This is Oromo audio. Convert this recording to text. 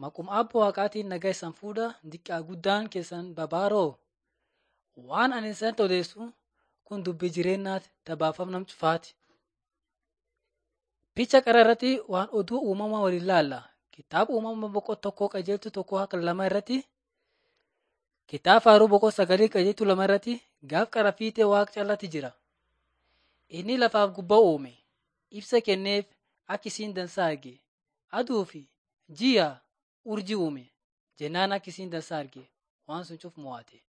Maquma Abbaa Waaqaatiin nagaa isaan fuudha diqqaa guddaan keessan babaaroo waan ani isinitti odeessu kun dubbii jireenyaati tabaafam nam cufaati. Picha qara irratti waan oduu uumamaa waliin laalla. Kitaaba uumama boqonnaa tokkoo qajeeltu tokko hanga lama irratti kitaaba faaruu boqonnaa sagalii qajeeltu lama irratti gaaf qara fiitee waaqa caalatti jira. Inni lafaaf gubbaa uume ibsa kenneef akka isiin dansaa arge aduu fi ji'a urjii uume jennaan akka isiin dansaa arge waan sun cuf mo'ate.